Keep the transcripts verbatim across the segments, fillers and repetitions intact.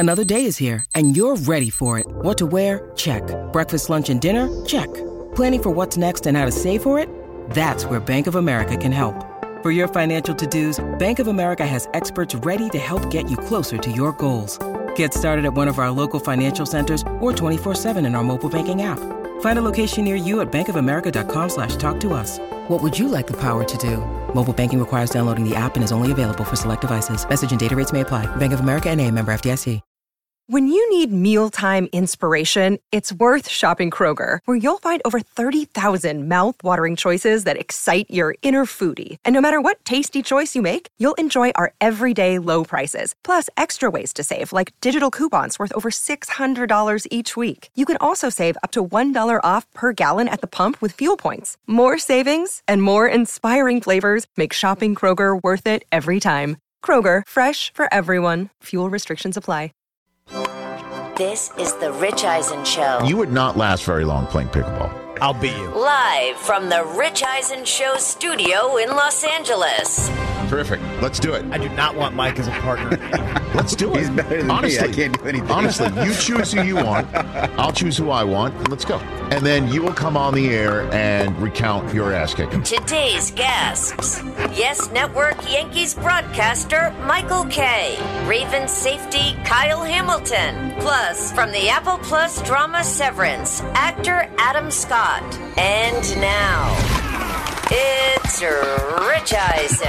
Another day is here, and you're ready for it. What to wear? Check. Breakfast, lunch, and dinner? Check. Planning for what's next and how to save for it? That's where Bank of America can help. For your financial to-dos, Bank of America has experts ready to help get you closer to your goals. Get started at one of our local financial centers or twenty-four seven in our mobile banking app. Find a location near you at bankofamerica.com slash talk to us. What would you like the power to do? Mobile banking requires downloading the app and is only available for select devices. Message and data rates may apply. Bank of America N A, member F D I C. When you need mealtime inspiration, it's worth shopping Kroger, where you'll find over thirty thousand mouth-watering choices that excite your inner foodie. And no matter what tasty choice you make, you'll enjoy our everyday low prices, plus extra ways to save, like digital coupons worth over six hundred dollars each week. You can also save up to one dollar off per gallon at the pump with fuel points. More savings and more inspiring flavors make shopping Kroger worth it every time. Kroger, fresh for everyone. Fuel restrictions apply. This is the Rich Eisen Show. You would not last very long playing pickleball. I'll beat you. Live from the Rich Eisen Show studio in Los Angeles. Terrific. Let's do it. I do not want Mike as a partner. Let's do it. He's better than honestly, me. I can't do anything. Honestly, you choose who you want. I'll choose who I want. And let's go. And then you will come on the air and recount your ass kicking. Today's guests. Yes Network Yankees broadcaster Michael Kay. Ravens safety Kyle Hamilton. Plus, from the Apple Plus drama Severance, actor Adam Scott. And now... it's Rich Eisen.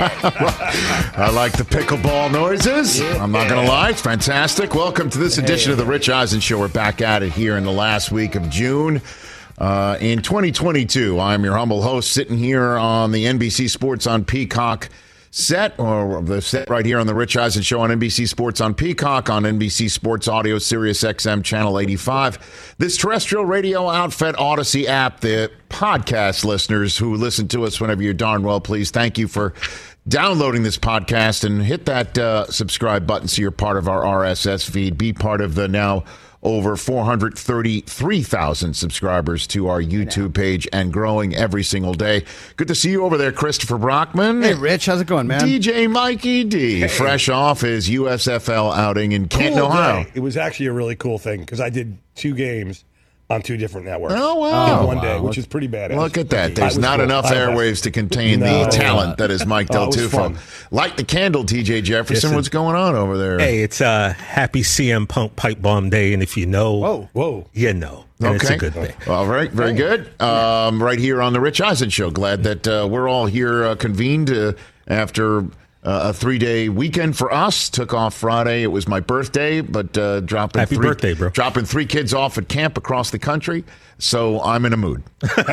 I like the pickleball noises. Yeah. I'm not going to lie. It's fantastic. Welcome to this edition hey. of the Rich Eisen Show. We're back at it here in the last week of June. Uh, in twenty twenty-two, I'm your humble host sitting here on the N B C Sports on Peacock set, or the set right here on the Rich Eisen Show on N B C Sports on Peacock, on N B C Sports Audio, Sirius X M Channel eighty-five. This terrestrial radio outfit, Odyssey app, the podcast listeners who listen to us whenever you're darn well pleased, thank you for downloading this podcast, and hit that uh, subscribe button so you're part of our R S S feed. Be part of the now over four hundred thirty-three thousand subscribers to our YouTube page and growing every single day. Good to see you over there, Christopher Brockman. Hey, Rich. How's it going, man? D J Mikey D, hey. Fresh off his U S F L outing in Canton, cool Ohio. Day. It was actually a really cool thing because I did two games on two different networks. Oh, wow. In one wow. day, which is pretty badass. Look at that. There's not cool. enough airwaves to contain no, the talent that is Mike Del oh, Tufo. Light the candle, T J Jefferson. Yes, What's going on over there? Hey, it's uh, happy C M Punk Pipe Bomb Day, and if you know, whoa, whoa, you know. And okay. It's a good thing. All right. Very good. Um, right here on the Rich Eisen Show. Glad that uh, we're all here uh, convened uh, after uh, a three-day weekend for us. Took off Friday. It was my birthday, but uh, dropping Happy three, birthday, bro. Dropping three kids off at camp across the country. So I'm in a mood.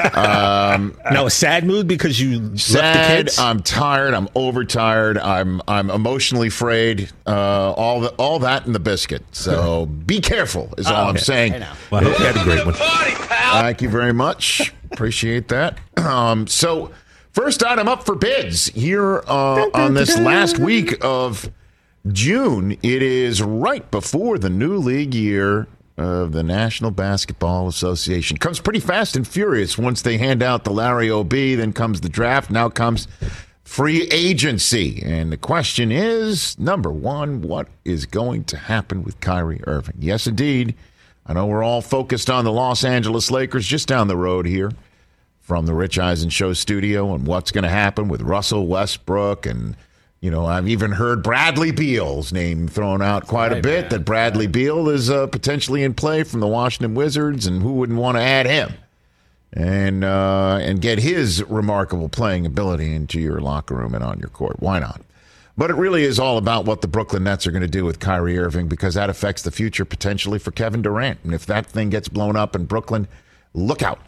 Um, now, a sad mood because you sad, left the kids? I'm tired. I'm overtired. I'm I'm emotionally frayed. Uh, all the, all that in the biscuit. So be careful is all oh, I'm okay. saying. I know. Well, I hope you had a great one. Thank you very much. Appreciate that. Um, so first item up for bids here uh, on this last week of June. It is right before the new league year of the National Basketball Association. Comes pretty fast and furious once they hand out the Larry O B. Then comes the draft. Now comes free agency. And the question is, number one, what is going to happen with Kyrie Irving? Yes, indeed. I know we're all focused on the Los Angeles Lakers just down the road here from the Rich Eisen Show studio and what's going to happen with Russell Westbrook. And, you know, I've even heard Bradley Beal's name thrown out quite a bit, that Bradley Beal is uh, potentially in play from the Washington Wizards, and who wouldn't want to add him and uh, and get his remarkable playing ability into your locker room and on your court? Why not? But it really is all about what the Brooklyn Nets are going to do with Kyrie Irving, because that affects the future potentially for Kevin Durant. And if that thing gets blown up in Brooklyn, look out.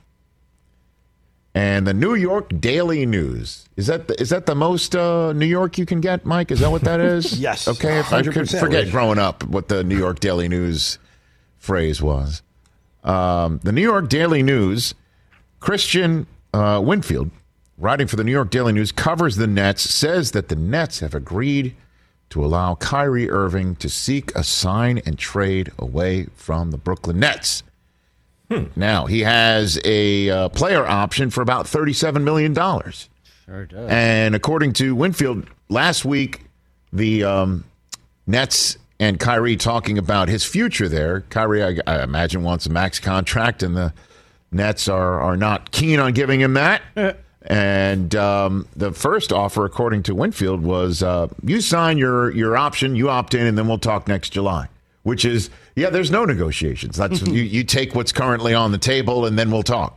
And the New York Daily News. Is that the, is that the most uh, New York you can get, Mike? Is that what that is? Yes. Okay, if I could forget Rich. growing up what the New York Daily News phrase was. Um, the New York Daily News, Christian uh, Winfield, writing for the New York Daily News, covers the Nets, says that the Nets have agreed to allow Kyrie Irving to seek a sign and trade away from the Brooklyn Nets. Hmm. Now, he has a uh, player option for about thirty-seven million dollars. Sure does. And according to Winfield, last week, the um, Nets and Kyrie talking about his future there. Kyrie, I, I imagine, wants a max contract, and the Nets are, are not keen on giving him that. And um, the first offer, according to Winfield, was uh, you sign your, your option, you opt in, and then we'll talk next July. Which is, yeah, there's no negotiations. That's you, you take what's currently on the table, and then we'll talk.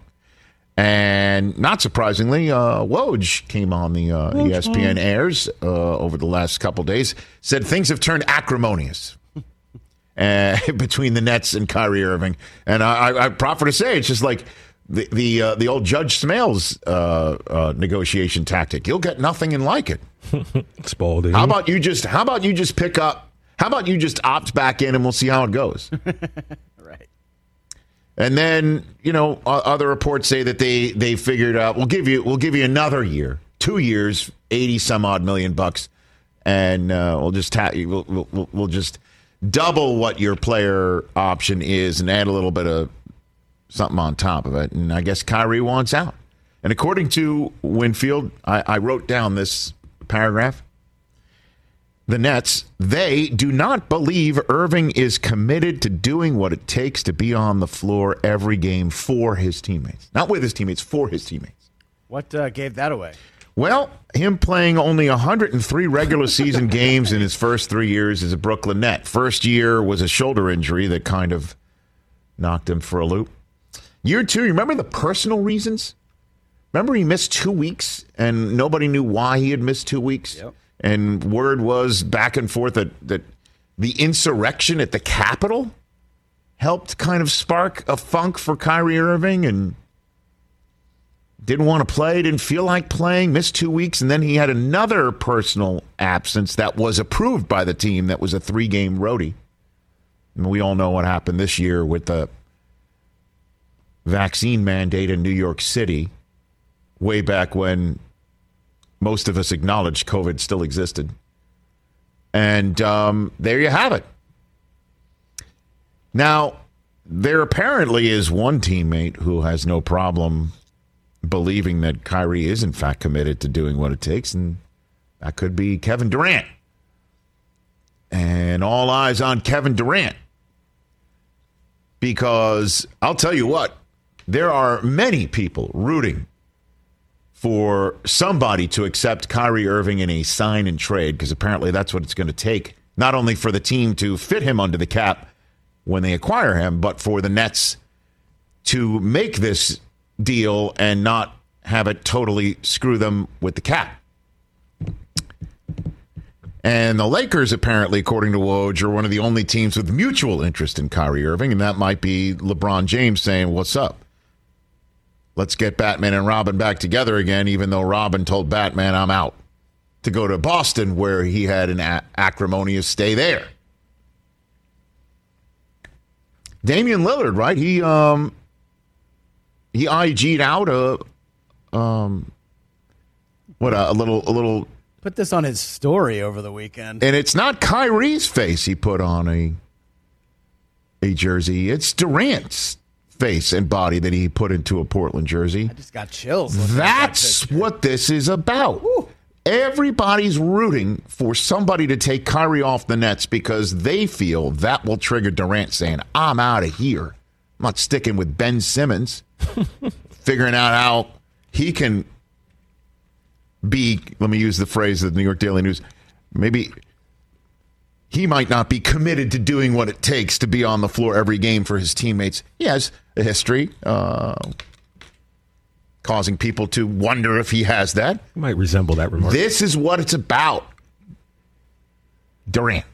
And not surprisingly, uh, Woj came on the uh, E S P N airs uh, over the last couple days, said things have turned acrimonious uh, between the Nets and Kyrie Irving. And I, I, I proffer to say it's just like the the, uh, the old Judge Smales uh, uh, negotiation tactic. You'll get nothing and like it. Spalding. How about you just? How about you just pick up? How about you just opt back in and we'll see how it goes? Right. And then, you know, other reports say that they they figured out we'll give you we'll give you another year, two years, eighty some odd million bucks, and uh, we'll just ta- we'll, we'll we'll just double what your player option is and add a little bit of something on top of it. And I guess Kyrie wants out. And according to Winfield, I, I wrote down this paragraph. The Nets, they do not believe Irving is committed to doing what it takes to be on the floor every game for his teammates. Not with his teammates, for his teammates. What uh, gave that away? Well, him playing only one hundred three regular season games in his first three years as a Brooklyn Net. First year was a shoulder injury that kind of knocked him for a loop. Year two, remember the personal reasons? Remember he missed two weeks and nobody knew why he had missed two weeks? Yep. And word was back and forth that, that the insurrection at the Capitol helped kind of spark a funk for Kyrie Irving and didn't want to play, didn't feel like playing, missed two weeks, and then he had another personal absence that was approved by the team that was a three-game roadie. And we all know what happened this year with the vaccine mandate in New York City way back when most of us acknowledged COVID still existed. And um, there you have it. Now, there apparently is one teammate who has no problem believing that Kyrie is, in fact, committed to doing what it takes, and that could be Kevin Durant. And all eyes on Kevin Durant. Because I'll tell you what, there are many people rooting for somebody to accept Kyrie Irving in a sign and trade, because apparently that's what it's going to take, not only for the team to fit him under the cap when they acquire him, but for the Nets to make this deal and not have it totally screw them with the cap. And the Lakers, apparently, according to Woj, are one of the only teams with mutual interest in Kyrie Irving, and that might be LeBron James saying, what's up? Let's get Batman and Robin back together again, even though Robin told Batman, I'm out, to go to Boston, where he had an a- acrimonious stay there. Damian Lillard, right? He um he I G'd out a um what a, a little a little Put this on his story over the weekend. and it's not Kyrie's face he put on a a jersey. It's Durant's face and body that he put into a Portland jersey. I just got chills. looking at that That's picture. what this is about. Woo. Everybody's rooting for somebody to take Kyrie off the Nets because they feel that will trigger Durant saying, I'm out of here. I'm not sticking with Ben Simmons. Figuring out how he can be, let me use the phrase of the New York Daily News, maybe he might not be committed to doing what it takes to be on the floor every game for his teammates. He has a history uh, causing people to wonder if he has that. Might resemble that remark. This is what it's about. Durant.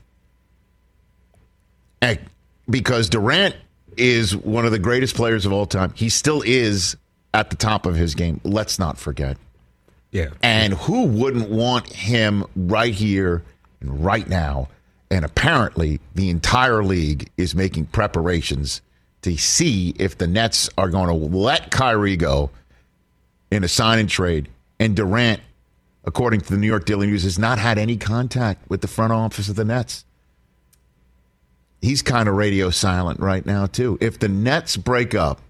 And because Durant is one of the greatest players of all time. He still is at the top of his game. Let's not forget. Yeah. And who wouldn't want him right here and right now? And apparently the entire league is making preparations to see if the Nets are going to let Kyrie go in a sign and trade. And Durant, according to the New York Daily News, has not had any contact with the front office of the Nets. He's kind of radio silent right now, too. If the Nets break up,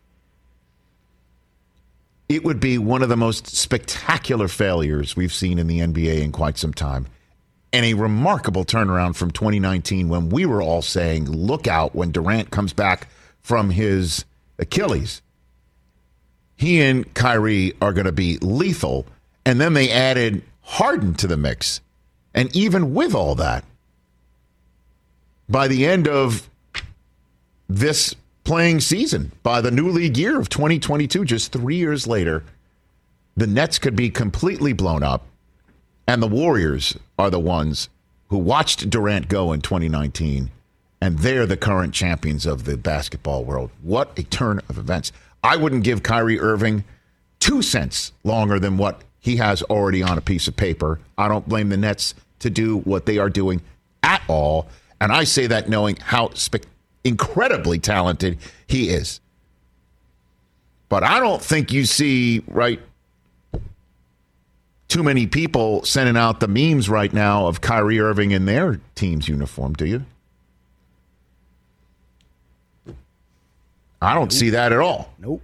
it would be one of the most spectacular failures we've seen in the N B A in quite some time. and a remarkable turnaround from twenty nineteen when we were all saying, look out when Durant comes back from his Achilles. He and Kyrie are going to be lethal. And then they added Harden to the mix. And even with all that, by the end of this playing season, by the new league year of twenty twenty-two, just three years later, the Nets could be completely blown up. And the Warriors are the ones who watched Durant go in twenty nineteen, and they're the current champions of the basketball world. What a turn of events. I wouldn't give Kyrie Irving two cents longer than what he has already on a piece of paper. I don't blame the Nets to do what they are doing at all. And I say that knowing how spe- incredibly talented he is. But I don't think you see, right, too many people sending out the memes right now of Kyrie Irving in their team's uniform, do you? I don't nope. see that at all. Nope.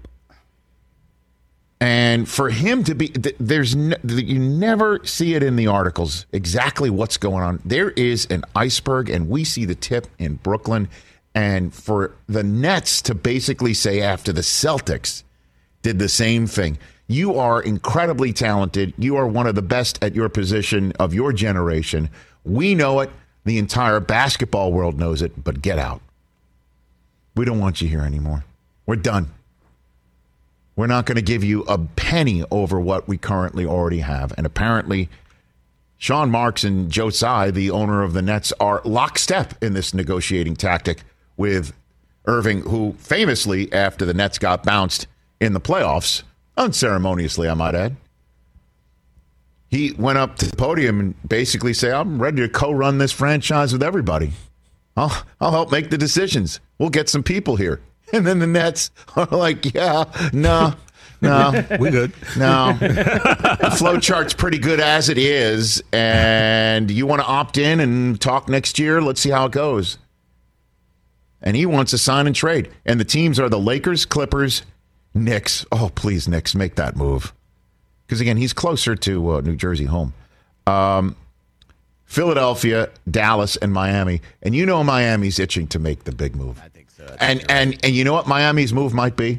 And for him to be, there's no, you never see it in the articles exactly what's going on. There is an iceberg, and we see the tip in Brooklyn. And for the Nets to basically say after the Celtics did the same thing, you are incredibly talented. You are one of the best at your position of your generation. We know it. The entire basketball world knows it, but get out. We don't want you here anymore. We're done. We're not going to give you a penny over what we currently already have. And apparently, Sean Marks and Joe Tsai, the owner of the Nets, are lockstep in this negotiating tactic with Irving, who famously, after the Nets got bounced in the playoffs, unceremoniously, I might add, he went up to the podium and basically said, I'm ready to co-run this franchise with everybody. I'll, I'll help make the decisions. We'll get some people here. And then the Nets are like, yeah, no, no. We good. No. The flow chart's pretty good as it is. And you want to opt in and talk next year? Let's see how it goes. And he wants to sign and trade. And the teams are the Lakers, Clippers, Knicks. Oh, please, Knicks, make that move. Because, again, he's closer to uh, New Jersey home. Um, Philadelphia, Dallas, and Miami. And you know Miami's itching to make the big move. I think so. That's And true. and and you know what Miami's move might be?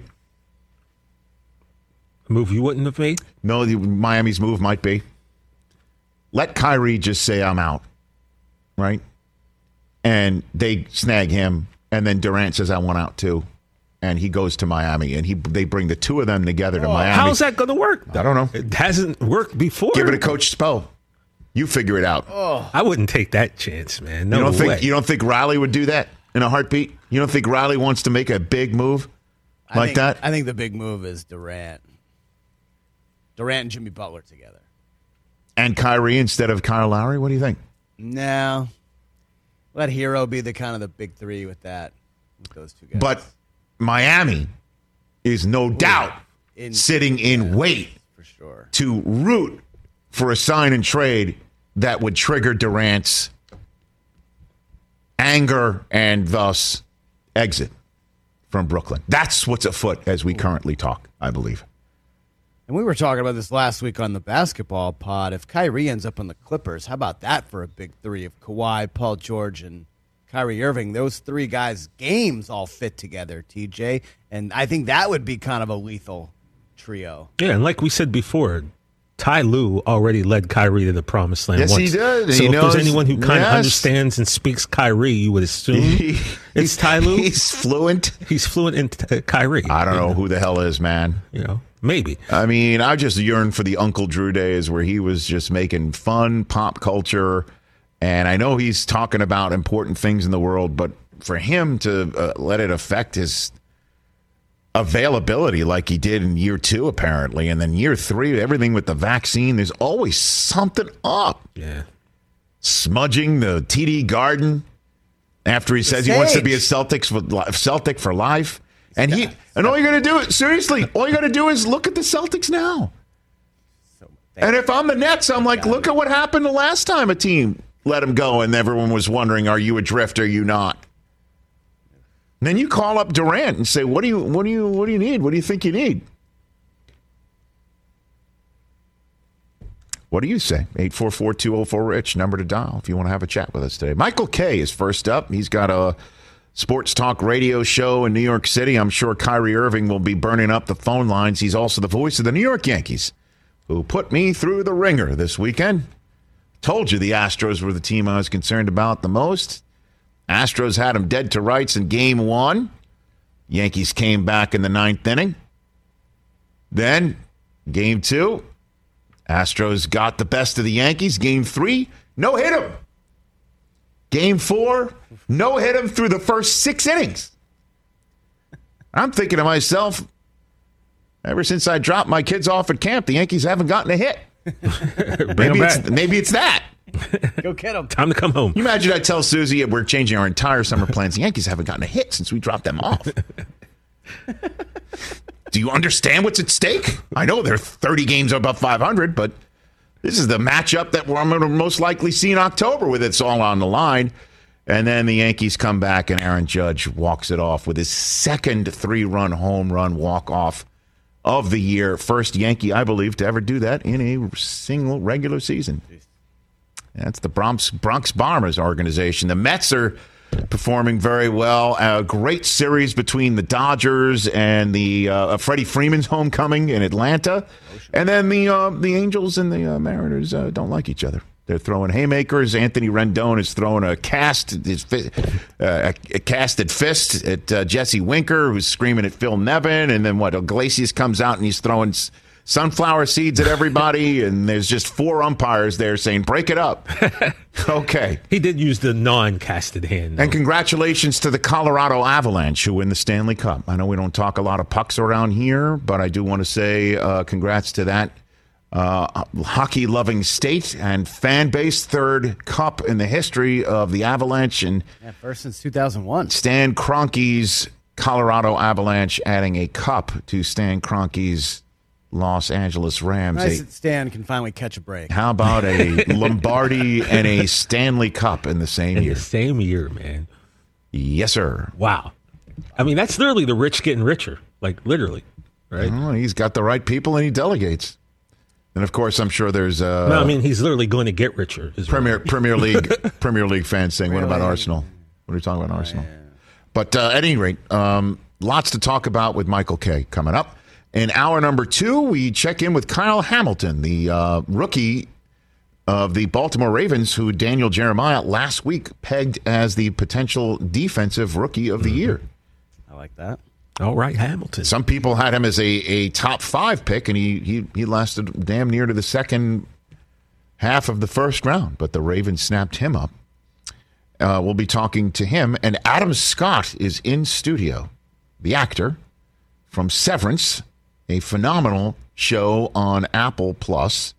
A move you wouldn't have made? No, the, Miami's move might be. Let Kyrie just say I'm out, right? And they snag him, and then Durant says I want out too, and he goes to Miami, and he they bring the two of them together to Miami. How's that going to work? I don't know. It hasn't worked before. Give it a Coach Spo. You figure it out. Oh. I wouldn't take that chance, man. No you don't way. think you don't think Riley would do that in a heartbeat? You don't think Riley wants to make a big move I like think, that? I think the big move is Durant. Durant and Jimmy Butler together. And Kyrie instead of Kyle Lowry? What do you think? No. Let Hero be the kind of the big three with that, with those two guys. But Miami is no doubt in, sitting in yeah, wait for sure to root for a sign and trade that would trigger Durant's anger and thus exit from Brooklyn. That's what's afoot as we currently talk, I believe. And we were talking about this last week on the basketball pod. If Kyrie ends up on the Clippers, how about that for a big three of Kawhi, Paul George, and Kyrie Irving? Those three guys' games all fit together, T J. And I think that would be kind of a lethal trio. Yeah, and like we said before, Ty Lue already led Kyrie to the promised land Yes, once. he did. So He if knows- there's anyone who kind yes. of understands and speaks Kyrie, you would assume it's Ty Lue. He's fluent. He's fluent in t- Kyrie. I don't know who the hell is, man. You know, maybe. I mean, I just yearn for the Uncle Drew days where he was just making fun pop culture. And I know he's talking about important things in the world, but for him to uh, let it affect his availability like he did in year two, apparently, and then year three, everything with the vaccine, there's always something up. Yeah. Smudging the T D Garden after he says he wants to be a sage. Celtics for, Celtic for life. And he and all you got to do is, seriously, all you got to do is look at the Celtics now. And if I'm the Nets, I'm like, look at what happened the last time a team let him go and everyone was wondering, are you adrift, are you not? And then you call up Durant and say, what do you what do you what do you need? What do you think you need? What do you say? eight four four, two oh four, RICH, number to dial if you want to have a chat with us today. Michael Kay is first up. He's got a sports talk radio show in New York City. I'm sure Kyrie Irving will be burning up the phone lines. He's also the voice of the New York Yankees, who put me through the ringer this weekend. Told you the Astros were the team I was concerned about the most. Astros had them dead to rights in game one. Yankees came back in the ninth inning. Then, game two, Astros got the best of the Yankees. Game three, no hit 'em. Game four, no hit 'em through the first six innings. I'm thinking to myself, ever since I dropped my kids off at camp, the Yankees haven't gotten a hit. maybe, it's, maybe it's that. Go get them. Time to come home. You imagine I tell Susie we're changing our entire summer plans. The Yankees haven't gotten a hit since we dropped them off. Do you understand what's at stake? I know they're thirty games above five hundred, but this is the matchup that we're going to most likely see in October with it's all on the line. And then the Yankees come back and Aaron Judge walks it off with his second three-run home run walk-off of the year. First Yankee, I believe, to ever do that in a single regular season. That's the Bronx, Bronx Bombers organization. The Mets are performing very well. A great series between the Dodgers and the uh, Freddie Freeman's homecoming in Atlanta. And then the uh, the Angels and the uh, Mariners uh, don't like each other. They're throwing haymakers. Anthony Rendon is throwing a cast, his, uh, a casted fist at uh, Jesse Winker, who's screaming at Phil Nevin. And then what? Iglesias comes out and he's throwing sunflower seeds at everybody. And there's just four umpires there saying, break it up. Okay. He did use the non-casted hand, though. And congratulations to the Colorado Avalanche, who win the Stanley Cup. I know we don't talk a lot of pucks around here, but I do want to say uh, congrats to that uh, hockey-loving state and fan base. Third cup in the history of the Avalanche. And yeah, first since two thousand one. Stan Kroenke's Colorado Avalanche adding a cup to Stan Kroenke's Los Angeles Rams. Nice a, that Stan can finally catch a break. How about a Lombardi and a Stanley Cup in the same in year? the same year, man. Yes, sir. Wow. I mean, that's literally the rich getting richer. Like, literally, right? Oh, he's got the right people and he delegates. And, of course, I'm sure there's... Uh, no, I mean, he's literally going to get richer. Premier Premier League Premier League fans saying, what about Arsenal? What are you talking about, oh, Arsenal? Yeah. But uh, at any rate, um, lots to talk about with Michael Kay coming up. In hour number two, we check in with Kyle Hamilton, the uh, rookie of the Baltimore Ravens, who Daniel Jeremiah last week pegged as the potential defensive rookie of the mm-hmm. year. I like that. All right, Hamilton. Some people had him as a, a top five pick, and he, he, he lasted damn near to the second half of the first round, but the Ravens snapped him up. Uh, we'll be talking to him, and Adam Scott is in studio, the actor from Severance, a phenomenal show on Apple Plus.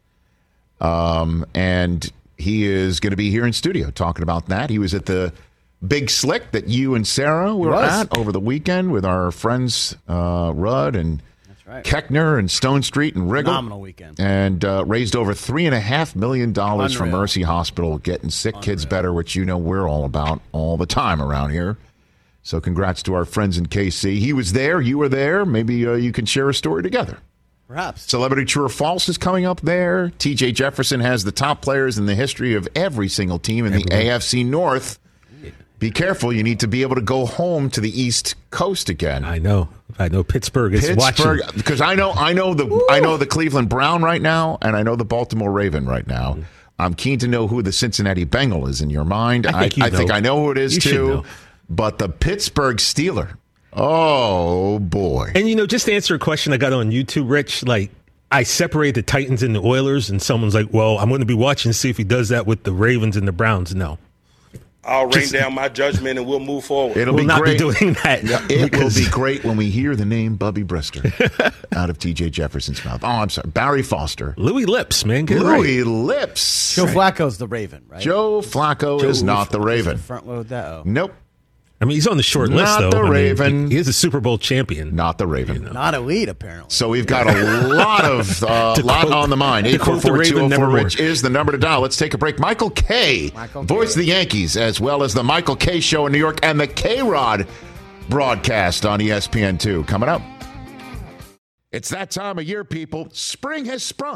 Um, and he is going to be here in studio talking about that. He was at the Big Slick that you and Sarah were at over the weekend with our friends uh, Rudd and That's right. Keckner and Stone Street and Riggle. Phenomenal weekend. And uh, raised over three point five million dollars for Mercy Hospital, getting sick Unreal. kids better, which you know we're all about all the time around here. So congrats to our friends in K C. He was there. You were there. Maybe uh, you can share a story together. Perhaps. Celebrity True or False is coming up there. T J Jefferson has the top players in the history of every single team in Everyone. the A F C North. Be careful. You need to be able to go home to the East Coast again. I know. I know Pittsburgh is Pittsburgh, watching. Because I know I know the Woo! I know the Cleveland Brown right now, and I know the Baltimore Raven right now. Mm. I'm keen to know who the Cincinnati Bengal is in your mind. I think, I, I, think I know who it is, you too. But the Pittsburgh Steeler, oh, boy. And, you know, just to answer a question I got on YouTube, Rich, like, I separate the Titans and the Oilers, and someone's like, well, I'm going to be watching to see if he does that with the Ravens and the Browns. No. I'll rain just, down my judgment and we'll move forward. It'll we'll be not great. be doing that. Yeah, it will be great when we hear the name Bubby Brister out of T J Jefferson's mouth. Oh, I'm sorry. Barry Foster. Louis Lips, man. Get Louis right. Lips. Joe Flacco's the Raven, right? Joe Flacco Joe is not the Raven. Front load that. Oh. Nope. I mean, he's on the short not list, though. The I Raven. Mean, he is a Super Bowl champion. Not the Raven. You know. Not elite, apparently. So we've got a lot of uh, lot quote, on the mind. eight four four, two oh four, RICH is the number to dial. Let's take a break. Michael Kay, Michael voice K. of the Yankees, as well as the Michael Kay Show in New York and the K-Rod broadcast on E S P N two. Coming up. It's that time of year, people. Spring has sprung.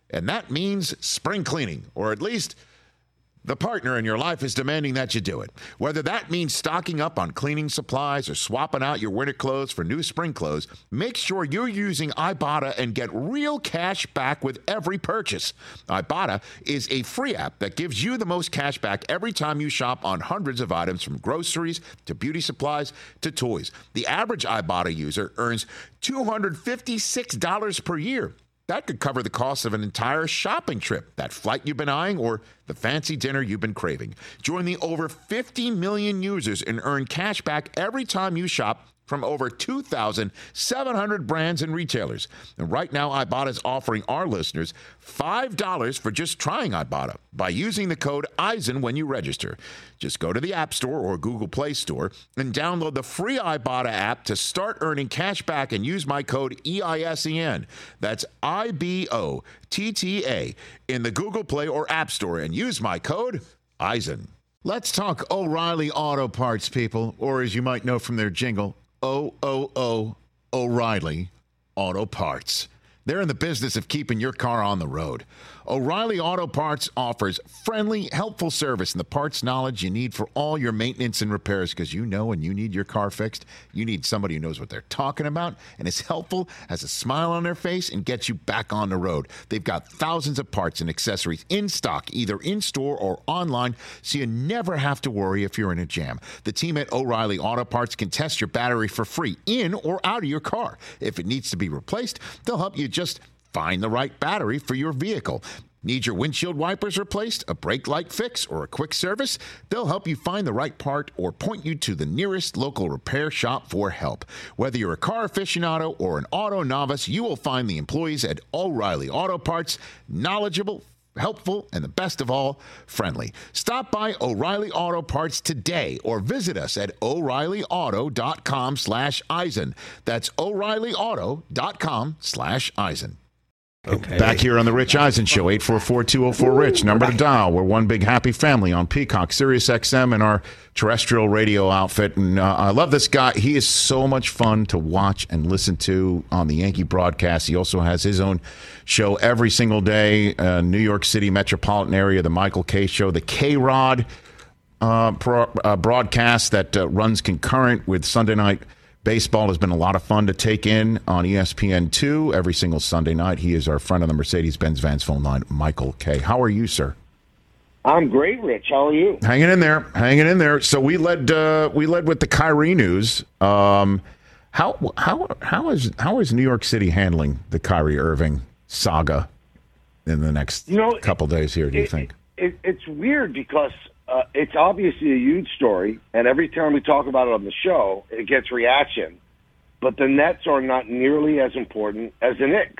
And that means spring cleaning, or at least the partner in your life is demanding that you do it. Whether that means stocking up on cleaning supplies or swapping out your winter clothes for new spring clothes, make sure you're using Ibotta and get real cash back with every purchase. Ibotta is a free app that gives you the most cash back every time you shop on hundreds of items, from groceries to beauty supplies to toys. The average Ibotta user earns two hundred fifty-six dollars per year. That could cover the cost of an entire shopping trip, that flight you've been eyeing, or the fancy dinner you've been craving. Join the over fifty million users and earn cash back every time you shop from over two thousand seven hundred brands and retailers. And right now, Ibotta is offering our listeners five dollars for just trying Ibotta by using the code Eisen when you register. Just go to the App Store or Google Play Store and download the free Ibotta app to start earning cash back and use my code E I S E N. That's I B O T T A in the Google Play or App Store and use my code Eisen. Let's talk O'Reilly Auto Parts, people, or as you might know from their jingle, O O O O'Reilly Auto Parts. They're in the business of keeping your car on the road. O'Reilly Auto Parts offers friendly, helpful service and the parts knowledge you need for all your maintenance and repairs, because you know when you need your car fixed, you need somebody who knows what they're talking about and is helpful, has a smile on their face, and gets you back on the road. They've got thousands of parts and accessories in stock, either in-store or online, so you never have to worry if you're in a jam. The team at O'Reilly Auto Parts can test your battery for free in or out of your car. If it needs to be replaced, they'll help you just find the right battery for your vehicle. Need your windshield wipers replaced, a brake light fix, or a quick service? They'll help you find the right part or point you to the nearest local repair shop for help. Whether you're a car aficionado or an auto novice, you will find the employees at O'Reilly Auto Parts knowledgeable, helpful, and the best of all, friendly. Stop by O'Reilly Auto Parts today or visit us at O'Reillyauto.com slash Eisen. That's O'Reillyauto.com slash Eisen. Okay. Back here on the Rich Eisen Show, eight four four, two oh four, RICH, number to dial. We're one big happy family on Peacock, Sirius X M, and our terrestrial radio outfit. And uh, I love this guy. He is so much fun to watch and listen to on the Yankee broadcast. He also has his own show every single day, uh, New York City metropolitan area, the Michael Kay Show, the K-Rod uh, pro, uh, broadcast that uh, runs concurrent with Sunday Night Baseball. Has been a lot of fun to take in on E S P N two every single Sunday night. He is our friend on the Mercedes-Benz Vans phone line, Michael Kay. How are you, sir? I'm great, Rich. How are you? Hanging in there, hanging in there. So we led, uh, we led with the Kyrie news. Um, how how how is how is New York City handling the Kyrie Irving saga in the next you know, couple days here? Do you it, think it, it's weird because uh, it's obviously a huge story, and every time we talk about it on the show, it gets reaction. But the Nets are not nearly as important as the Knicks.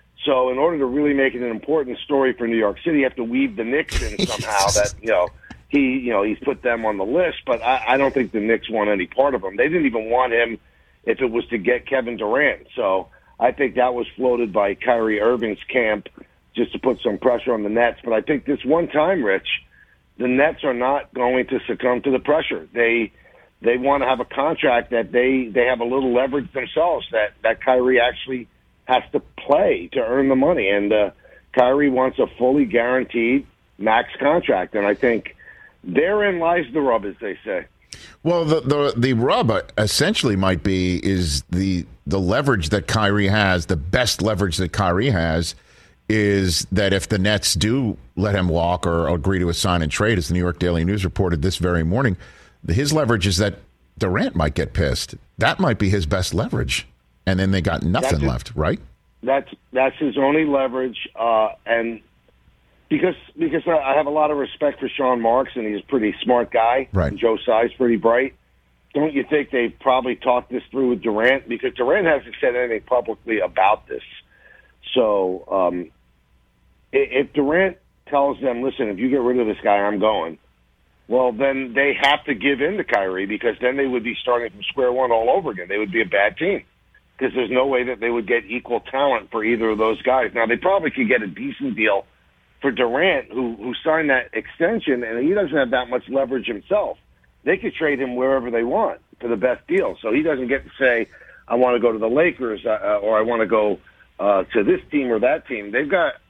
So in order to really make it an important story for New York City, you have to weave the Knicks in somehow. that you know he you know he's put them on the list, but I, I don't think the Knicks want any part of him. They didn't even want him if it was to get Kevin Durant. So I think that was floated by Kyrie Irving's camp just to put some pressure on the Nets. But I think this one time, Rich, the Nets are not going to succumb to the pressure. They they want to have a contract that they, they have a little leverage themselves, that, that Kyrie actually has to play to earn the money. And uh, Kyrie wants a fully guaranteed max contract. And I think therein lies the rub, as they say. Well, the, the the rub essentially might be is the the leverage that Kyrie has, the best leverage that Kyrie has, is that if the Nets do let him walk or agree to a sign and trade, as the New York Daily News reported this very morning, his leverage is that Durant might get pissed. That might be his best leverage. And then they got nothing his, left, right? That's that's his only leverage. Uh, and because because I have a lot of respect for Sean Marks, and he's a pretty smart guy. Right. And Joe Tsai's pretty bright. Don't you think they probably talked this through with Durant? Because Durant hasn't said anything publicly about this. So um, if Durant tells them, listen, if you get rid of this guy, I'm going, well, then they have to give in to Kyrie, because then they would be starting from square one all over again. They would be a bad team, because there's no way that they would get equal talent for either of those guys. Now, they probably could get a decent deal for Durant, who, who signed that extension, and he doesn't have that much leverage himself. They could trade him wherever they want for the best deal. So he doesn't get to say, I want to go to the Lakers uh, or I want to go uh, to this team or that team. They've got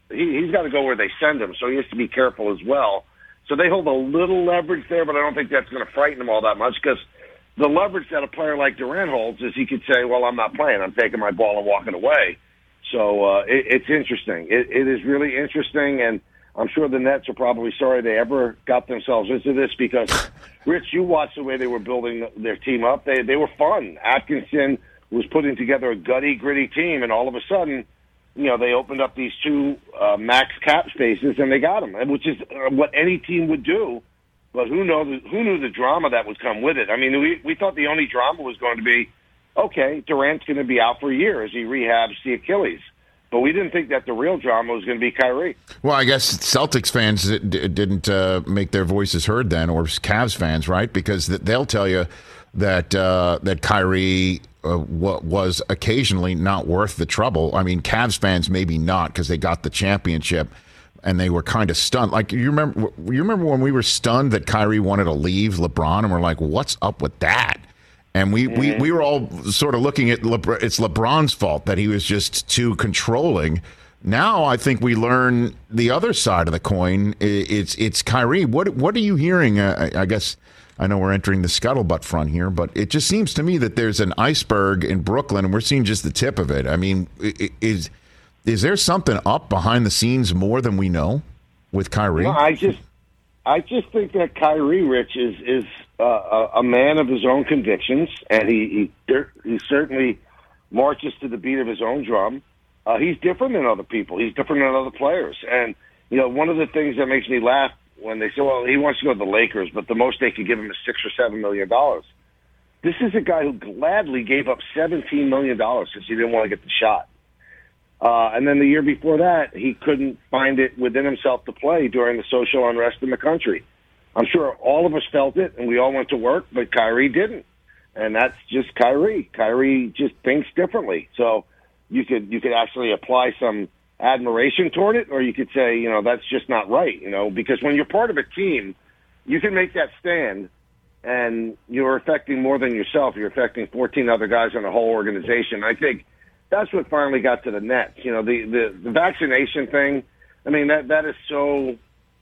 he, he's got to go where they send him, so he has to be careful as well. So they hold a little leverage there, but I don't think that's going to frighten him all that much because the leverage that a player like Durant holds is he could say, well, I'm not playing. I'm taking my ball and walking away. So uh, it, it's interesting. It, it is really interesting, and I'm sure the Nets are probably sorry they ever got themselves into this because, Rich, you watched the way they were building their team up. They they were fun. Atkinson was putting together a gutty, gritty team, and all of a sudden, you know, they opened up these two uh, max cap spaces, and they got them, which is what any team would do. But who knows? Who knew the drama that would come with it? I mean, we we thought the only drama was going to be, okay, Durant's going to be out for a year as he rehabs the Achilles. But we didn't think that the real drama was going to be Kyrie. Well, I guess Celtics fans d- didn't uh, make their voices heard then, or Cavs fans, right? Because they'll tell you that uh, that Kyrie uh, w- was occasionally not worth the trouble. I mean, Cavs fans maybe not because they got the championship. And they were kind of stunned. Like you remember, you remember when we were stunned that Kyrie wanted to leave LeBron, and we're like, "What's up with that?" And we, mm-hmm. we, we were all sort of looking at LeBron, it's LeBron's fault that he was just too controlling. Now I think we learn the other side of the coin. It's it's Kyrie. What what are you hearing? Uh, I guess I know we're entering the scuttlebutt front here, but it just seems to me that there's an iceberg in Brooklyn, and we're seeing just the tip of it. I mean, is. Is there something up behind the scenes more than we know with Kyrie? No, I just, I just think that Kyrie, Rich, is is uh, a, a man of his own convictions, and he he, he certainly marches to the beat of his own drum. Uh, he's different than other people. He's different than other players, and you know, one of the things that makes me laugh when they say, "Well, he wants to go to the Lakers," but the most they could give him is six or seven million dollars. This is a guy who gladly gave up seventeen million dollars since he didn't want to get the shot. Uh, and then the year before that, he couldn't find it within himself to play during the social unrest in the country. I'm sure all of us felt it, and we all went to work, but Kyrie didn't. And that's just Kyrie. Kyrie just thinks differently. So you could you could actually apply some admiration toward it, or you could say, you know, that's just not right, you know, because when you're part of a team, you can make that stand, and you're affecting more than yourself. You're affecting fourteen other guys in the whole organization. I think that's what finally got to the Nets. You know, the, the, the vaccination thing, I mean, that that is so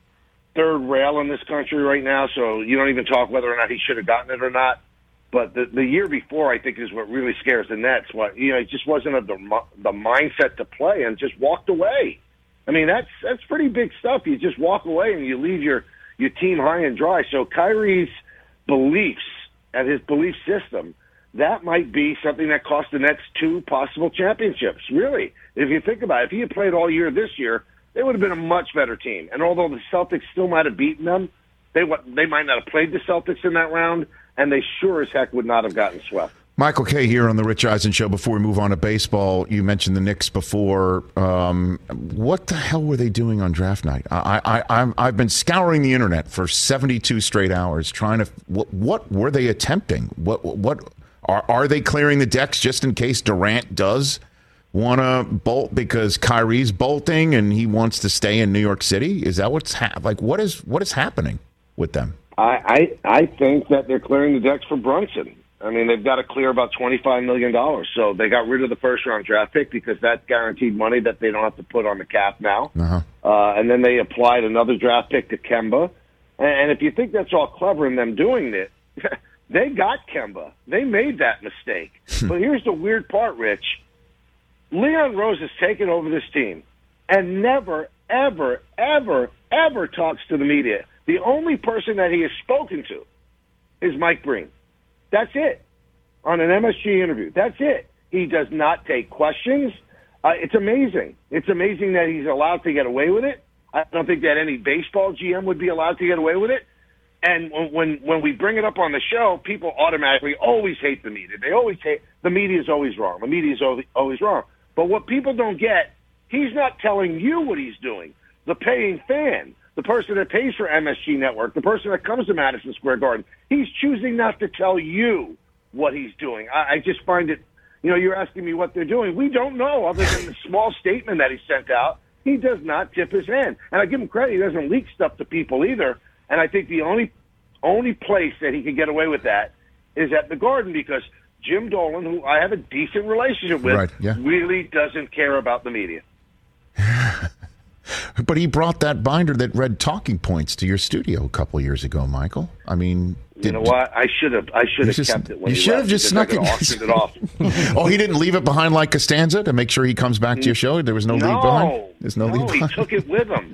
third rail in this country right now, so you don't even talk whether or not he should have gotten it or not. But the the year before, I think, is what really scares the Nets. What, you know, he just wasn't of the, the mindset to play and just walked away. I mean, that's that's pretty big stuff. You just walk away and you leave your, your team high and dry. So Kyrie's beliefs and his belief system, that might be something that cost the Nets two possible championships, really. If you think about it, if he had played all year this year, they would have been a much better team. And although the Celtics still might have beaten them, they they might not have played the Celtics in that round, and they sure as heck would not have gotten swept. Michael Kay here on the Rich Eisen Show. Before we move on to baseball, you mentioned the Knicks before. Um, what the hell were they doing on draft night? I, I, I'm, I've been scouring the internet for seventy-two straight hours trying to. What, what were they attempting? What what are are they clearing the decks just in case Durant does want to bolt because Kyrie's bolting and he wants to stay in New York City? Is that what's ha- like? What is what is happening with them? I, I I think that they're clearing the decks for Brunson. I mean, they've got to clear about twenty-five million dollars. So they got rid of the first-round draft pick because that's guaranteed money that they don't have to put on the cap now. Uh-huh. Uh, and then they applied another draft pick to Kemba. And, and if you think that's all clever in them doing it, they got Kemba. They made that mistake. But here's the weird part, Rich. Leon Rose has taken over this team and never, ever, ever, ever talks to the media. The only person that he has spoken to is Mike Breen. That's it. On an M S G interview. That's it. He does not take questions. Uh, it's amazing. It's amazing that he's allowed to get away with it. I don't think that any baseball G M would be allowed to get away with it. And when when we bring it up on the show, people automatically always hate the media. They always hate the media is always wrong. The media is always, always wrong. But what people don't get, he's not telling you what he's doing. The paying fan, the person that pays for M S G Network, the person that comes to Madison Square Garden, he's choosing not to tell you what he's doing. I, I just find it, you know, you're asking me what they're doing. We don't know other than the small statement that he sent out. He does not tip his hand. And I give him credit. He doesn't leak stuff to people either. And I think the only only place that he can get away with that is at the Garden because Jim Dolan, who I have a decent relationship with, right, yeah. really doesn't care about the media. But he brought that binder that read talking points to your studio a couple years ago, Michael. I mean, you did, know what? I should have. I should have just, kept it. When you he should have left just snuck it. Auctioned it off. Oh, he didn't leave it behind like Costanza to make sure he comes back to your show. There was no, no leave behind. There's no, no leave behind. he took it with him.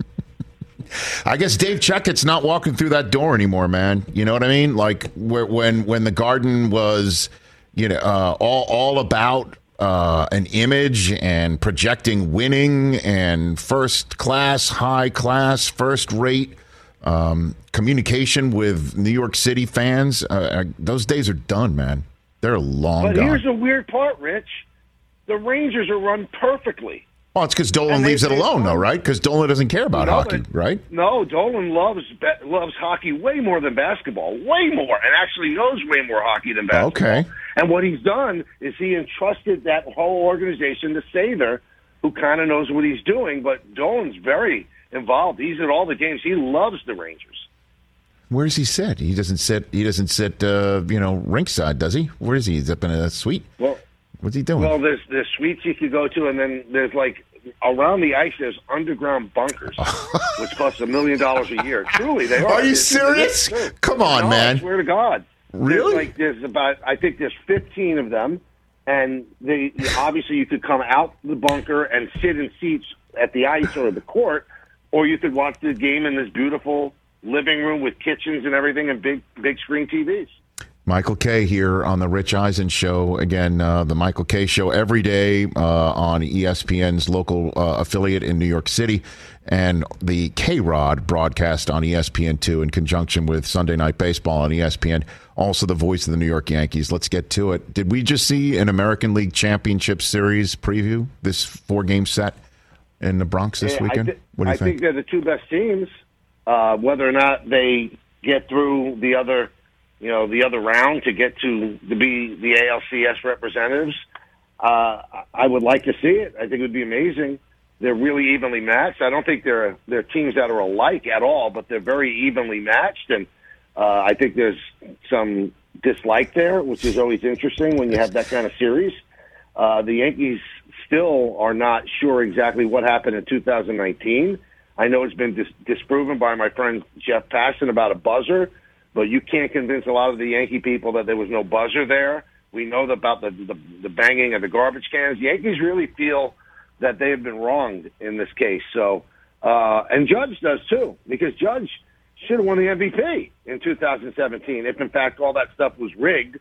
I guess Dave Checkett's not walking through that door anymore, man. You know what I mean? Like where, when when the Garden was, you know, uh, all all about uh, an image and projecting winning and first class, high class, first rate um, communication with New York City fans. Uh, those days are done, man. They're long but gone. But here's the weird part, Rich. The Rangers are run perfectly. Well, it's because Dolan they, leaves it they, alone, though, right? Because Dolan doesn't care about no, hockey, but, right? No, Dolan loves loves hockey way more than basketball, way more, and actually knows way more hockey than basketball. Okay. And what he's done is he entrusted that whole organization to Sather, who kind of knows what he's doing. But Dolan's very involved. He's at all the games. He loves the Rangers. Where does he sit? He doesn't sit. He doesn't sit. Uh, you know, rinkside, does he? Where is he? He's up in a suite. Well. What's he doing? Well, there's there's suites you could go to, and then there's like around the ice. There's underground bunkers, which cost a million dollars a year. Truly, they are. Are you It's, serious? it's, Come on, no, man. I swear to God. Really? There's like there's about I think there's fifteen of them, and they obviously you could come out the bunker and sit in seats at the ice or the court, or you could watch the game in this beautiful living room with kitchens and everything and big big screen T Vs. Michael Kay here on the Rich Eisen Show. Again, uh, the Michael Kay Show every day uh, on E S P N's local uh, affiliate in New York City, and the K-Rod broadcast on E S P N two in conjunction with Sunday Night Baseball on E S P N. Also the voice of the New York Yankees. Let's get to it. Did we just see an American League Championship Series preview, this four-game set in the Bronx this yeah, weekend? I th- what do you I think? think they're the two best teams. Uh, whether or not they get through the other you know, the other round to get to, to be the A L C S representatives. Uh, I would like to see it. I think it would be amazing. They're really evenly matched. I don't think they're they're teams that are alike at all, but they're very evenly matched. And uh, I think there's some dislike there, which is always interesting when you have that kind of series. Uh, the Yankees still are not sure exactly what happened in two thousand nineteen. I know it's been dis- disproven by my friend Jeff Passan about a buzzer, but you can't convince a lot of the Yankee people that there was no buzzer there. We know about the, the the banging of the garbage cans. The Yankees really feel that they have been wronged in this case. So, uh, and Judge does too, because Judge should have won the M V P in two thousand seventeen if, in fact, all that stuff was rigged.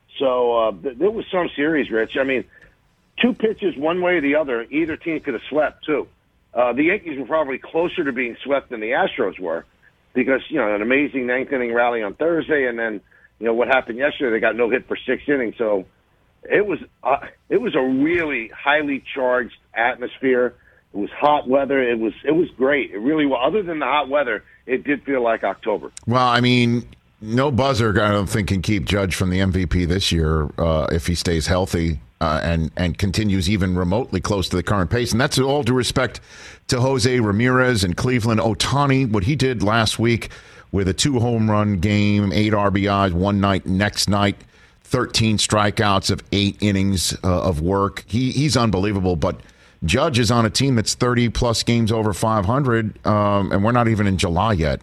So uh, th- there was some series, Rich. I mean, two pitches one way or the other, either team could have swept too. Uh, the Yankees were probably closer to being swept than the Astros were, because, you know, an amazing ninth inning rally on Thursday, and then, you know, what happened yesterday, they got no hit for six innings. So it was uh, it was a really highly charged atmosphere. It was hot weather. It was it was great. It really was. Other than the hot weather, it did feel like October. Well, I mean, no buzzer, I don't think, can keep Judge from the M V P this year uh, if he stays healthy uh, and, and continues even remotely close to the current pace. And that's all due respect to Jose Ramirez and Cleveland. Ohtani, what he did last week with a two-home run game, eight R B Is one night, next night, thirteen strikeouts of eight innings uh, of work. He He's unbelievable, but Judge is on a team that's thirty-plus games over five hundred, um, and we're not even in July yet.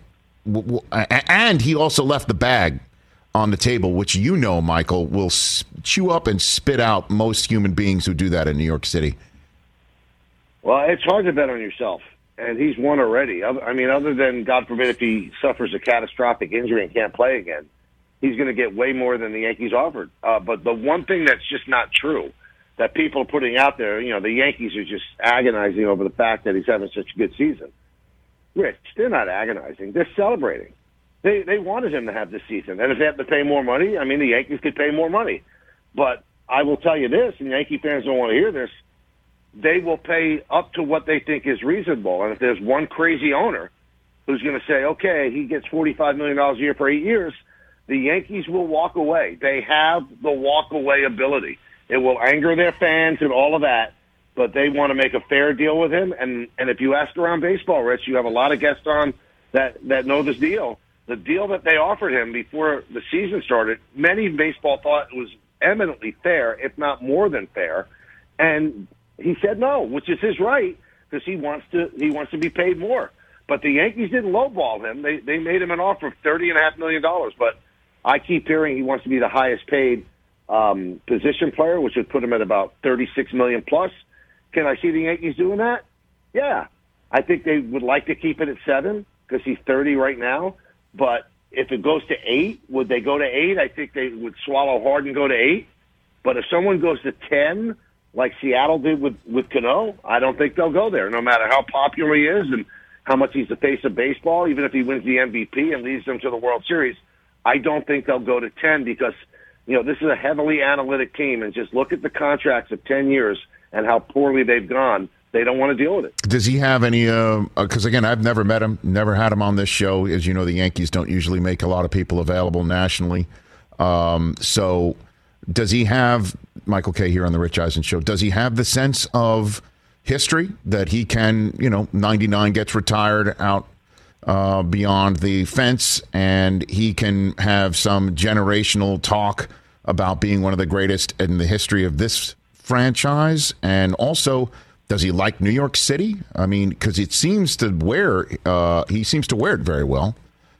And he also left the bag on the table, which you know, Michael, will chew up and spit out most human beings who do that in New York City. Well, it's hard to bet on yourself, and he's won already. I mean, other than, God forbid, if he suffers a catastrophic injury and can't play again, he's going to get way more than the Yankees offered. Uh, but the one thing that's just not true that people are putting out there, you know, the Yankees are just agonizing over the fact that he's having such a good season. Rich, they're not agonizing. They're celebrating. They they wanted him to have this season. And if they have to pay more money, I mean, the Yankees could pay more money. But I will tell you this, and Yankee fans don't want to hear this, they will pay up to what they think is reasonable. And if there's one crazy owner who's going to say, okay, he gets forty-five million dollars a year for eight years, the Yankees will walk away. They have the walk-away ability. It will anger their fans and all of that, but they want to make a fair deal with him. And and if you ask around baseball, Rich, you have a lot of guests on that, that know this deal. The deal that they offered him before the season started, many in baseball thought it was eminently fair, if not more than fair. And he said no, which is his right. because he wants to he wants to be paid more. But the Yankees didn't lowball him. They they made him an offer of thirty and a half million dollars. But I keep hearing he wants to be the highest paid um, position player, which would put him at about thirty-six million plus. Can I see the Yankees doing that? Yeah, I think they would like to keep it at seven because he's thirty right now. But if it goes to eight, would they go to eight? I think they would swallow hard and go to eight. But if someone goes to ten, like Seattle did with with Cano, I don't think they'll go there, no matter how popular he is and how much he's the face of baseball. Even if he wins the M V P and leads them to the World Series, I don't think they'll go to ten because, you know, this is a heavily analytic team, and just look at the contracts of ten years and how poorly they've gone. They don't want to deal with it. Does he have any, because, uh, again, I've never met him, never had him on this show. As you know, the Yankees don't usually make a lot of people available nationally. Um, so does he have, Michael Kay here on the Rich Eisen Show, does he have the sense of history that he can, you know, ninety-nine gets retired out uh, beyond the fence, and he can have some generational talk about being one of the greatest in the history of this franchise? And also, does he like New York City? I mean, because it seems to wear, uh, he seems to wear it very well.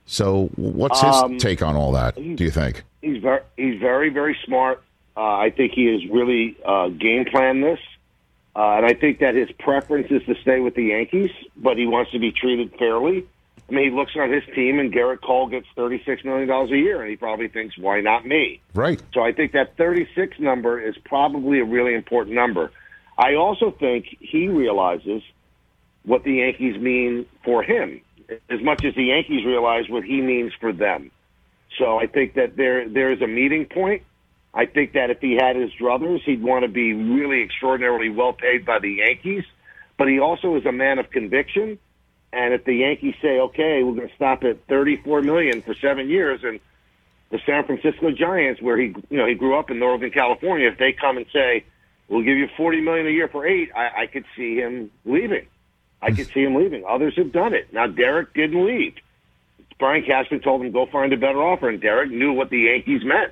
So what's his um, take on all that, do you think? He's very, he's very, very smart. Uh, I think he has really uh, game planned this. Uh, and I think that his preference is to stay with the Yankees, but he wants to be treated fairly. I mean, he looks on his team, and Garrett Cole gets thirty-six million dollars a year, and he probably thinks, why not me? Right. So I think that thirty-six number is probably a really important number. I also think he realizes what the Yankees mean for him, as much as the Yankees realize what he means for them. So I think that there there is a meeting point. I think that if he had his druthers, he'd want to be really extraordinarily well paid by the Yankees. But he also is a man of conviction. And if the Yankees say, okay, we're going to stop at thirty-four million dollars for seven years, and the San Francisco Giants, where he you know he grew up in Northern California, if they come and say, we'll give you forty million dollars a year for eight, I, I could see him leaving. I could see him leaving. Others have done it. Now, Derek didn't leave. Brian Cashman told him, go find a better offer, and Derek knew what the Yankees meant.